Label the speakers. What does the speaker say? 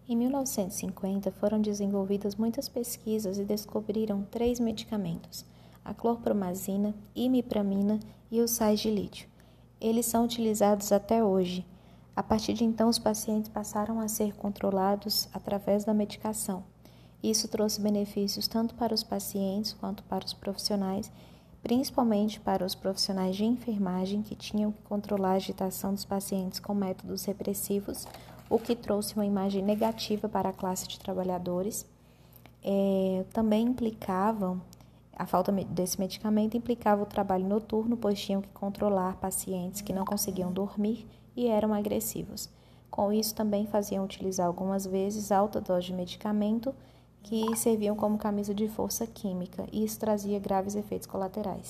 Speaker 1: Em 1950, foram desenvolvidas muitas pesquisas e descobriram 3 medicamentos: a clorpromazina, imipramina e os sais de lítio. Eles são utilizados até hoje. A partir de então, os pacientes passaram a ser controlados através da medicação. Isso trouxe benefícios tanto para os pacientes quanto para os profissionais, principalmente para os profissionais de enfermagem que tinham que controlar a agitação dos pacientes com métodos repressivos, o que trouxe uma imagem negativa para a classe de trabalhadores. Também implicavam, a falta desse medicamento implicava o trabalho noturno, pois tinham que controlar pacientes que não conseguiam dormir e eram agressivos. Com isso, também faziam utilizar algumas vezes alta dose de medicamento que serviam como camisa de força química, e isso trazia graves efeitos colaterais.